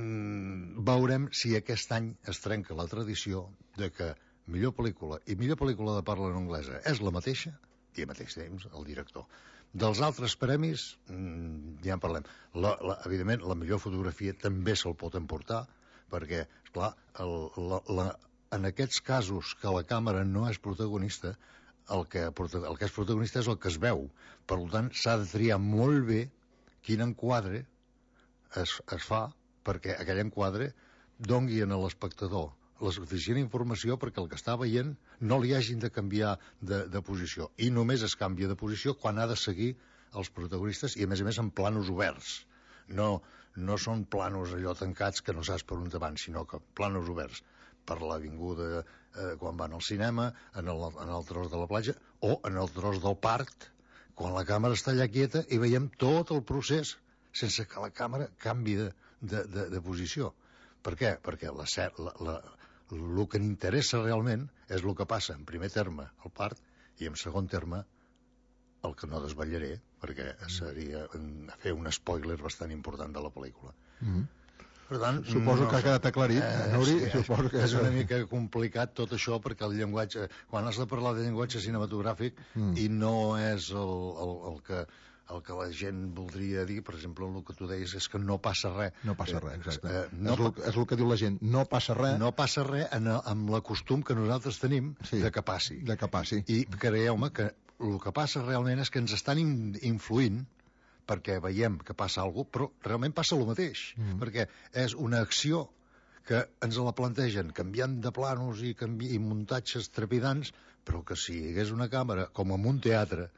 mmm, veurem si aquest any es trenca la tradició de que millor pel·lícula i millor pel·lícula de parla en anglesa és la mateixa i al mateix temps el director. Dels altres premis, mmm, ja en parlem. La, la, evidentment, la millor fotografia també se'l pot emportar, perquè, esclar, el, la, la, en aquests casos que la càmera no és protagonista, el que, el que és protagonista és el que es veu. Per tant, s'ha de triar molt bé quin enquadre es, es fa perquè aquell enquadre dongui a l'espectador la suficient informació perquè el que està veient no li hagin de canviar de, de posició. I només es canvia de posició quan ha de seguir els protagonistes i, a més a més, en planos oberts. No, no són planos allò tancats que no saps per on te van, sinó que planos oberts per l'avinguda eh, quan van al cinema, en el, en el tros de la platja o en el tros del parc, quan la càmera està allà quieta i veiem tot el procés sense que la càmera canvi de, de, de, de posició. Per què? Perquè la, la, la, el que n'interessa realment és el que passa en primer terme al parc i en segon terme el que no desvetllaré, perquè seria fer un spoiler bastant important de la pel·lícula. Mm-hmm. Per tant, suposo no, que ha quedat aclarit, eh, Nuri, sí, suposo que és una mica complicat tot això perquè el llenguatge, quan has de parlar de llenguatge cinematogràfic mm. i no és el, el, el, que, el que la gent voldria dir, per exemple, el que tu deies és que no passa res. No passa res, exacte. Eh, no, és, el, és el que diu la gent, no passa res. No passa res en, amb la costum que nosaltres tenim sí, de que passi. De que passi. I creieu-me que el que passa realment és que ens estan influint perquè veiem que passa alguna cosa, però realment passa el mateix, mm. perquè és una acció que ens la plantegen canviant de planos i, canvi, i muntatges trepidants, però que si hi hagués una càmera, com en un teatre,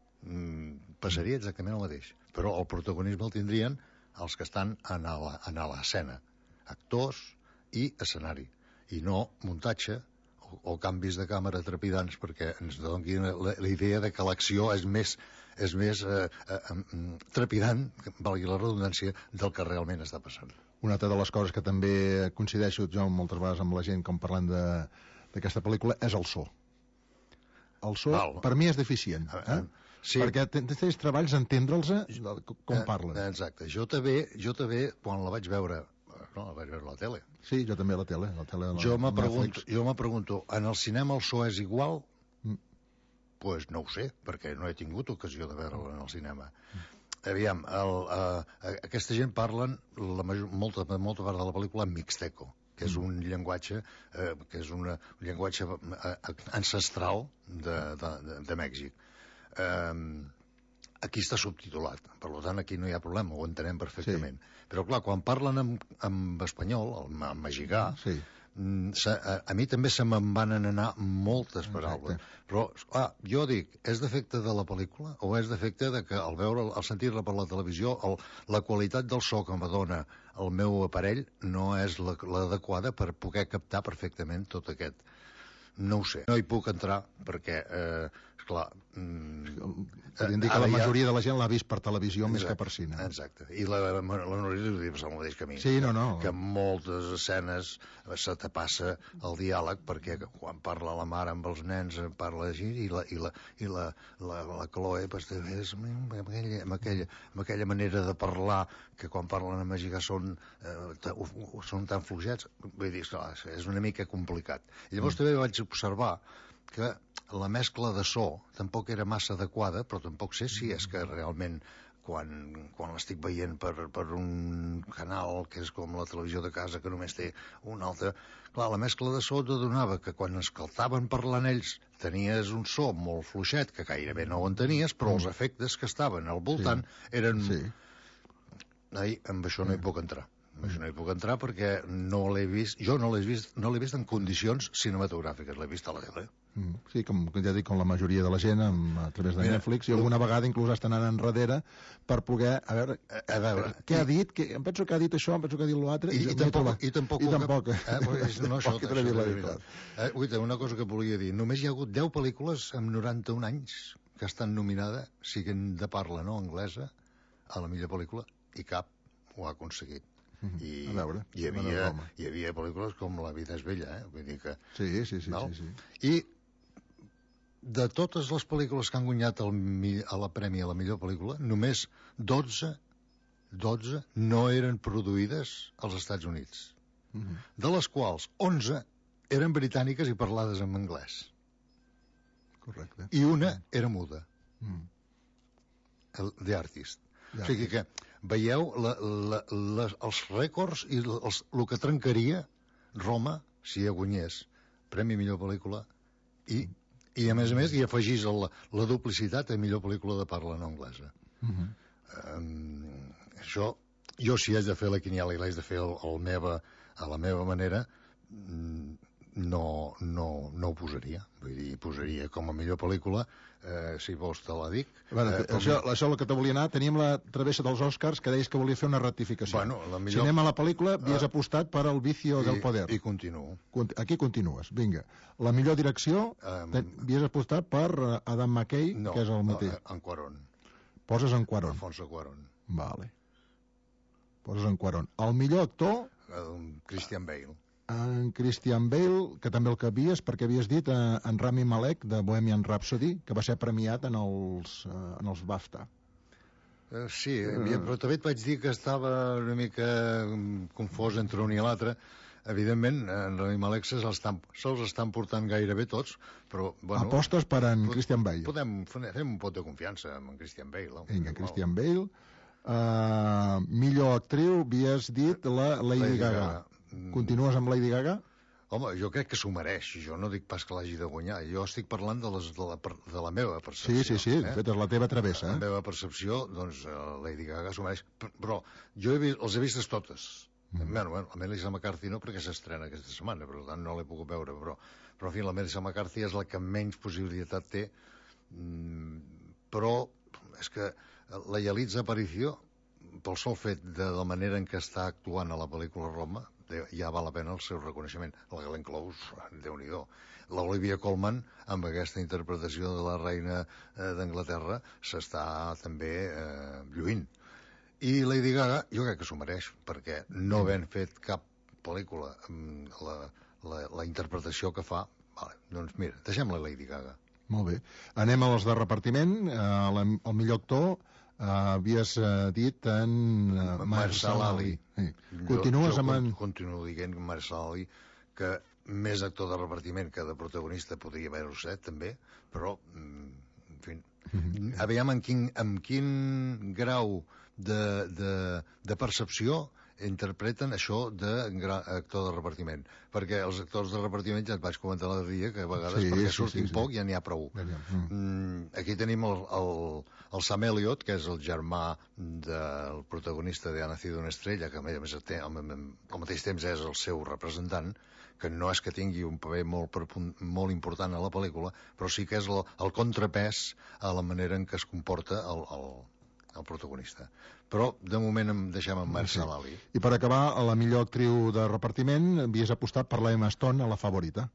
mmm, passaria exactament el mateix. Però el protagonisme el tindrien els que estan a l'escena, actors i escenari, i no muntatge o, o canvis de càmera trepidants perquè ens donin la, la idea de que l'acció és més és més eh, eh, trepidant, valgui la redundància, del que realment està passant. Una altra de les coses que també coincideixo jo moltes vegades amb la gent com parlant de, d'aquesta pel·lícula és el so. El so, Val. per mi, és deficient. Eh? Sí. Perquè tens treballs entendre'ls com parlen. Eh, exacte. Jo també, jo també, quan la vaig veure, no, la vaig veure a la tele. Sí, jo també a la tele. A la tele a la, jo me a pregunto, jo me pregunto, en el cinema el so és igual? Mm. Pues no ho sé, perquè no he tingut ocasió de veure'l en el cinema. Mm. Aviam, el, uh, aquesta gent parlen la major, molta, molta part de la pel·lícula en mixteco, que és un llenguatge eh, que és una, un llenguatge ancestral de, de, de, de Mèxic. Eh, aquí està subtitulat, per tant aquí no hi ha problema, ho entenem perfectament. Sí. Però clar, quan parlen en, en espanyol, en mexicà, sí. a, a mi també se me'n van anar moltes paraules. Exacte. Però, ah, jo dic, és defecte de la pel·lícula o és defecte de que al veure, al sentir-la per la televisió, el, la qualitat del so que m'adona el meu aparell no és l'adequada per poder captar perfectament tot aquest... No ho sé, no hi puc entrar perquè, eh, esclar... Mm, Podríem dir que la majoria ja... de la gent l'ha vist per televisió exacte, més que per cine. Exacte, i la, la, la Núria ho diu el mateix que mi. Sí, no, no. Que en moltes escenes se te passa el diàleg perquè quan parla la mare amb els nens parla així i la, i la, i la, la, la Chloe pues, és amb aquella, amb, aquella, amb aquella manera de parlar que quan parlen en mexicà són, eh, són tan fluixets. Vull dir, esclar, és una mica complicat. I llavors mm. també vaig observar que la mescla de so tampoc era massa adequada, però tampoc sé si és que realment quan, quan l'estic veient per, per un canal que és com la televisió de casa que només té un altre... Clar, la mescla de so te donava que quan escoltaven parlant ells tenies un so molt fluixet, que gairebé no ho entenies, però els efectes que estaven al voltant sí. eren... Sí. Ai, amb això no hi puc entrar. Amb això no hi puc entrar perquè no l'he vist, jo no l'he vist, no l'he vist en condicions cinematogràfiques, l'he vist a la tele. Mm, sí, com ja dic, com la majoria de la gent amb, a través de Mira, Netflix, i alguna vegada inclús estan anant enrere per poder, a veure, a, a veure què ha dit, que, em penso que ha dit això, em penso que ha dit l'altre, i, i, i tampoc, i tampoc, i tampoc, eh, no, això, això, això, eh, uita, una cosa que volia dir, només hi ha hagut deu pel·lícules amb noranta-un anys que estan nominades, siguin de parla no anglesa, a la millor pel·lícula, i cap ho ha aconseguit. I a veure, hi havia, hi havia pel·lícules com La vida és bella, eh? Vull dir que... Sí, sí, sí, sí, sí. I de totes les pel·lícules que han guanyat el, a la premi a la millor pel·lícula, només dotze, dotze no eren produïdes als Estats Units, uh-huh. de les quals onze eren britàniques i parlades en anglès. Correcte. I una era muda. Uh-huh. El, The Artist. Yeah. O sigui que veieu la, la, la, els rècords i els, el que trencaria Roma si hi guanyés Premi Millor Pel·lícula i, i a més a més hi afegís la, la duplicitat a millor pel·lícula de parla no anglesa. Uh-huh. um, això, jo si haig de fer la quiniela i l'haig de fer el, el meva, a la meva manera, no, no, no ho posaria. Vull dir, posaria com a millor pel·lícula, eh, si vols te la dic. Bueno, eh, això, mi... això és el que te volia anar. Teníem la travessa dels Oscars que deies que volia fer una rectificació. Bueno, la millor... Cinema a la pel·lícula, havies uh, apostat per El vicio i, del poder. I continuo. Aquí continues, vinga. La millor direcció, um, havies apostat per Adam McKay, no, que és el mateix. No, en Cuarón. Poses en Cuarón. Alfonso Cuarón. Vale. Poses en Cuarón. El millor actor... Um, Christian Bale. En Christian Bale, que també el que havies, perquè havies dit eh, en Rami Malek, de Bohemian Rhapsody, que va ser premiat en els, eh, en els BAFTA. Uh, sí, uh, però també et vaig dir que estava una mica confós entre un i l'altre. Evidentment, en Rami Malek se'ls estan, se estan portant gairebé tots, però... Bueno, apostes per en Christian Bale. Podem fer un pot de confiança amb en Christian Bale. Vinga, Christian Bale. Uh, millor actriu, havies dit la Lady, Lady Gaga. Gaga. Continues amb Lady Gaga? Home, jo crec que s'ho mereix. Jo no dic pas que l'hagi de guanyar. Jo estic parlant de, les, de, la, de la meva percepció. Sí, sí, sí. Eh? De fet, és la teva travessa. La meva percepció, doncs, Lady Gaga s'ho mereix. Però jo he vist, els he vistes totes. Mm. Bueno, bueno, la Melissa McCarthy no, perquè s'estrena aquesta setmana, per tant no l'he pogut veure. Però, però en fi, la Melissa McCarthy és la que menys possibilitat té. Mm, però és que la Yalitza Aparicio, pel sol fet de la manera en què està actuant a la pel·lícula Roma, ja val la pena el seu reconeixement. La Glenn Close, Déu-n'hi-do. L'Olivia Colman, amb aquesta interpretació de la reina eh, d'Anglaterra, s'està també eh, lluint. I Lady Gaga, jo crec que s'ho mereix, perquè no havent fet cap pel·lícula, la, la, la interpretació que fa, Vale, doncs mira, deixem la Lady Gaga. Molt bé. Anem a les de repartiment. Eh, la, el millor actor eh, havies eh, dit en eh, Mahershala Ali. Sí. Continues jo, jo amb en... continuo dient Mahershala Ali, que més actor de repartiment que de protagonista podria haver-ho set, també, però, en fi, mm-hmm. aviam en quin, en quin grau de, de, de percepció interpreten això d'actor de repartiment, perquè els actors de repartiment ja et vaig comentar l'altre dia que a vegades sí, perquè sí, surtin sí, sí. poc ja n'hi ha prou. Mm. Aquí tenim el, el, el Sam Elliott, que és el germà del protagonista de Ha nacido una estrella, que a més al mateix temps és el seu representant, que no és que tingui un paper molt, molt important a la pel·lícula, però sí que és el, el contrapès a la manera en què es comporta el, el, el protagonista. Però, de moment, em deixem en Mahershala Ali. I per acabar, a la millor actriu de repartiment, havies apostat per la Emma Stone a la favorita.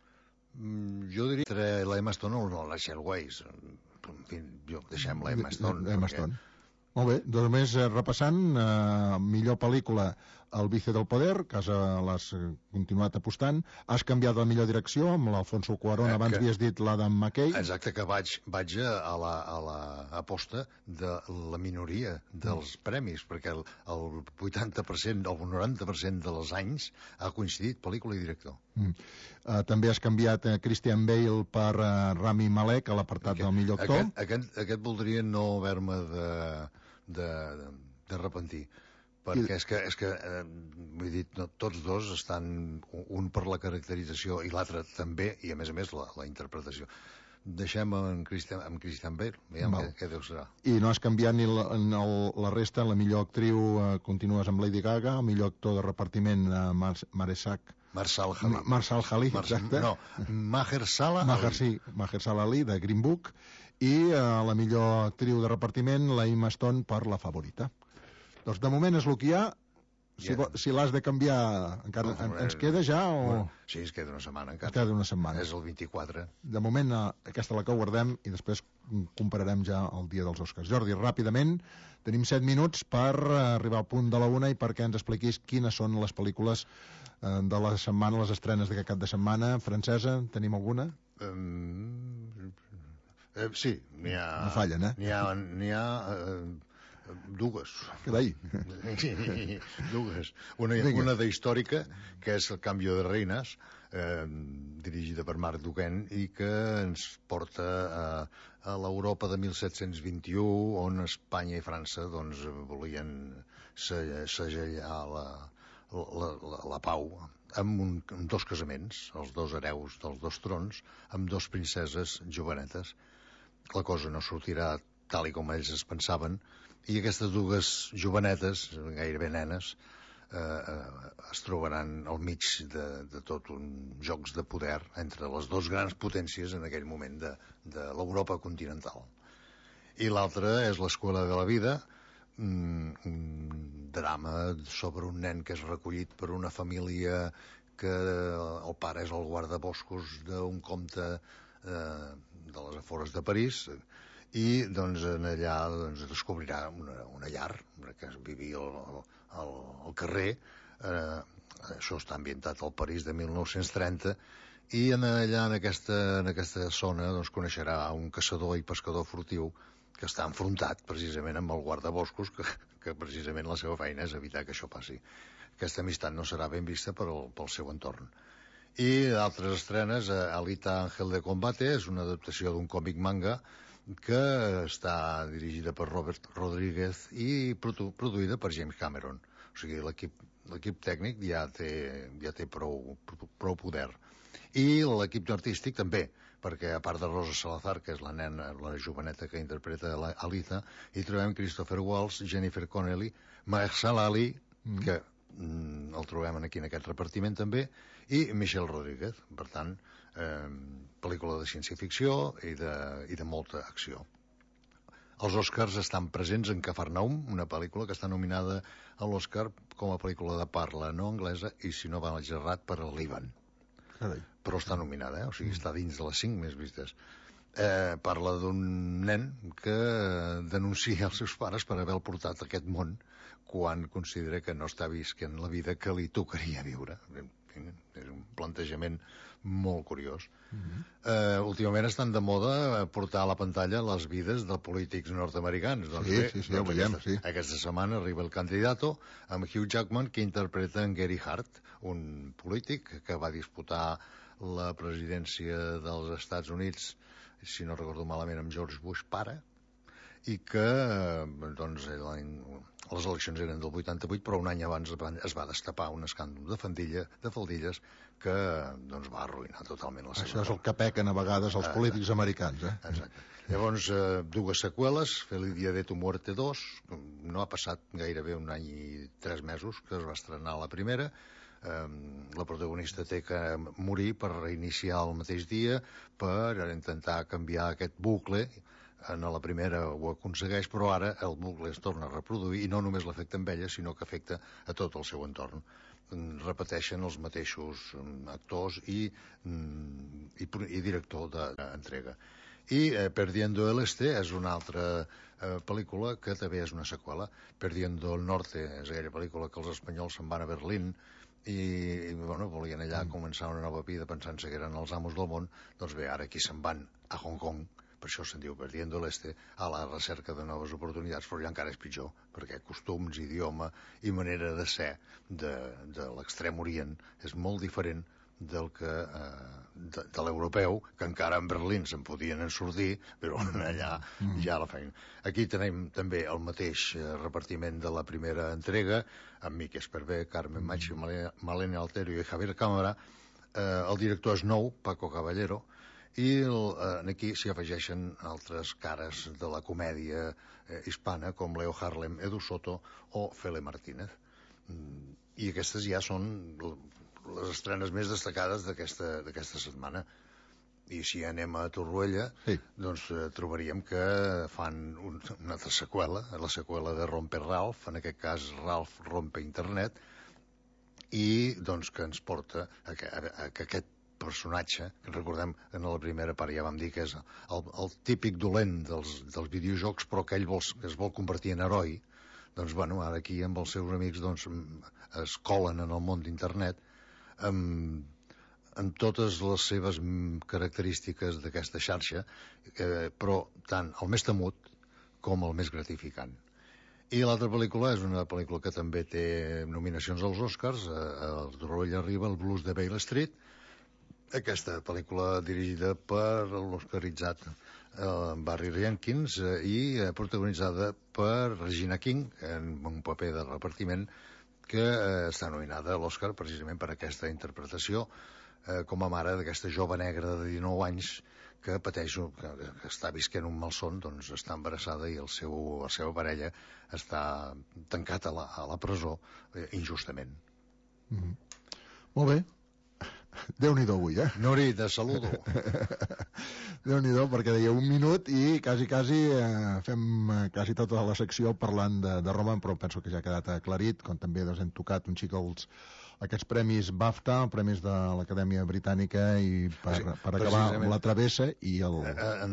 Mm, jo diria entre la Emma Stone o no, la Shel Weisz. En fi, jo deixem la Emma Stone. Emma perquè... Stone. Molt bé, doncs més eh, repassant, eh, millor pel·lícula El vice del poder, que l'has continuat apostant. Has canviat la millor direcció amb l'Alfonso Cuarón, eh, abans que... havies dit l'Adam McKay. Exacte, que vaig, vaig a la, a la aposta de la minoria dels mm. premis, perquè el, el vuitanta per cent, el noranta per cent dels anys ha coincidit pel·lícula i director. Mm. Uh, també has canviat uh, Christian Bale per uh, Rami Malek a l'apartat del millor actor. Aquest, aquest, aquest voldria no haver-me de... De, de, de repentir, perquè I... és que, és que eh, vull dir, no, tots dos estan, un per la caracterització i l'altre també, i a més a més la, la interpretació. Deixem en Christian, amb Christian Bale, veiem què, què deu serà. I no has canviat ni la, el, la resta, la millor actriu eh, continues amb Lady Gaga, el millor actor de repartiment eh, Mar Maresak Marsal Ali. Marsal Ali, Mars exacte. No, Mahershala Ali. Maher, sí, Mahershala Ali, de Green Book. I eh, la millor actriu de repartiment, la Emma Stone, per la favorita. Doncs de moment és el que hi ha. Si, yeah. si l'has de canviar, encara no, ens queda ja o...? Bueno, sí, ens queda una setmana encara. Ens queda una setmana. És el vint-i-quatre. De moment, eh, aquesta la que guardem i després compararem ja el dia dels Oscars. Jordi, ràpidament, tenim set minuts per arribar al punt de la una i perquè ens expliquis quines són les pel·lícules eh, de la setmana, les estrenes d'aquest cap de setmana. Francesa, tenim alguna? Um, eh, sí, n'hi ha... No fallen, eh? N'hi ha... N'hi ha eh, dues. Carai. Dues. Una, una d'històrica, que és El canvi de reines, eh, dirigida per Marc Duquesne, i que ens porta a, a l'Europa de mil set-cents vint-i-u, on Espanya i França doncs, volien segellar la, la, la, la pau amb, un, amb dos casaments, els dos hereus dels dos trons, amb dos princeses jovenetes. La cosa no sortirà tal i com ells es pensaven, i aquestes dues jovenetes, gairebé nenes, eh, eh, es trobaran al mig de, de tot un jocs de poder entre les dues grans potències en aquell moment de, de l'Europa continental. I l'altra és l'Escola de la Vida, un, un drama sobre un nen que és recollit per una família que el pare és el guardaboscos d'un comte eh, de les afores de París, i doncs en allà doncs, descobrirà una, una llar que vivia al, al, al carrer. Eh, això està ambientat al París de mil nou-cents trenta, i en allà en aquesta, en aquesta zona doncs, coneixerà un caçador i pescador furtiu que està enfrontat precisament amb el guardaboscos, que, que precisament la seva feina és evitar que això passi. Aquesta amistat no serà ben vista pel, pel seu entorn. I d'altres estrenes, Alita Ángel de Combate és una adaptació d'un còmic manga que està dirigida per Robert Rodríguez i produ produïda per James Cameron. O sigui, l'equip tècnic ja té, ja té prou, prou poder. I l'equip artístic també, perquè a part de Rosa Salazar, que és la nena, la joveneta que interpreta Alita, hi trobem Christopher Waltz, Jennifer Connelly, Mahershala Ali, mm. que mm, el trobem aquí en aquest repartiment també, i Michelle Rodríguez. Per tant, eh, pel·lícula de ciència-ficció i, de, i de molta acció. Els Oscars estan presents en Cafarnaum, una pel·lícula que està nominada a l'Oscar com a pel·lícula de parla no anglesa i, si no vaig errat, per al Líban. Carai. Però està nominada, eh? O sigui, està dins de les cinc més vistes. Eh, parla d'un nen que denuncia els seus pares per haver-lo portat a aquest món quan considera que no està visquent la vida que li tocaria viure. és un plantejament molt curiós. Mhm. Eh, últimament estan de moda portar a la pantalla les vides de polítics nord-americans. Doncs Sí, bé, sí, sí, ho doncs veiem, aquesta, sí. aquesta setmana arriba el candidato amb Hugh Jackman, que interpreta en Gary Hart, un polític que va disputar la presidència dels Estats Units, si no recordo malament, amb George Bush pare, i que eh, doncs, les eleccions eren del vuitanta-vuit, però un any abans es va destapar un escàndol de faldilla, de faldilles que doncs, va arruïnar totalment la seva... Això és el que pequen a vegades els polítics americans, eh? Exacte. Llavors, eh, dues seqüeles, Feliz Día de tu Muerte dos, no ha passat gairebé un any i tres mesos que es va estrenar la primera. Eh, la protagonista té que morir per reiniciar el mateix dia, per intentar canviar aquest bucle. En la primera ho aconsegueix, però ara el bucle es torna a reproduir i no només l'afecta amb ella, sinó que afecta a tot el seu entorn. Repeteixen els mateixos actors i, i, i director d'entrega. I eh, Perdiendo el Este és una altra eh, pel·lícula que també és una seqüela. Perdiendo el Norte és aquella pel·lícula que els espanyols se'n van a Berlín i, i bueno, volien allà començar una nova vida pensant-se que eren els amos del món. Doncs bé, ara aquí se'n van a Hong Kong, per això se'n diu Perdiendo el Este, a la recerca de noves oportunitats, però ja encara és pitjor, perquè costums, idioma i manera de ser de, de l'extrem orient és molt diferent del que eh, de, de l'europeu, que encara en Berlín se'n podien sortir, però allà ja la feina. Aquí tenim també el mateix repartiment de la primera entrega, amb Miki Espervé, Carmen Machi, Malena Alterio i Javier Cámara. Eh, el director és nou, Paco Caballero, i el, eh, aquí s'hi afegeixen altres cares de la comèdia eh, hispana, com Leo Harlem, Edu Soto o Fele Martínez. Mm, I aquestes ja són les estrenes més destacades d'aquesta setmana. I si anem a Torroella, sí. doncs eh, trobaríem que fan un, una altra seqüela, la seqüela de Rompe Ralph, en aquest cas Ralph Rompe Internet, i doncs que ens porta a que, a, a que aquest personatge, que recordem que en la primera part ja vam dir que és el, el típic dolent dels, dels videojocs, però que ell vol, es vol convertir en heroi, doncs bueno, ara aquí amb els seus amics doncs, es colen en el món d'internet amb, amb totes les seves característiques d'aquesta xarxa, eh, però tant el més temut com el més gratificant. I l'altra pel·lícula és una pel·lícula que també té nominacions als Oscars, eh, el Torroella arriba, el Blues de Bale Street. Aquesta pel·lícula dirigida per l'oscaritzat eh, Barry Jenkins eh, i eh, protagonitzada per Regina King en un paper de repartiment que eh, està nominada a l'Oscar precisament per aquesta interpretació eh, com a mare d'aquesta jove negra de dinou anys que pateix, que, que està visquent un malson, doncs està embarassada i el seu, la seva parella està tancat a la, a la presó eh, injustament. Mm-hmm. Molt bé. Déu-n'hi-do avui, eh? Nori, te saludo. Déu-n'hi-do, perquè deia un minut i quasi, quasi eh, fem eh, quasi tota la secció parlant de, de Roma, però penso que ja ha quedat aclarit, com també doncs, hem tocat un xic els, aquests premis BAFTA, premis de l'Acadèmia Britànica, i per, per acabar amb La Travessa i el...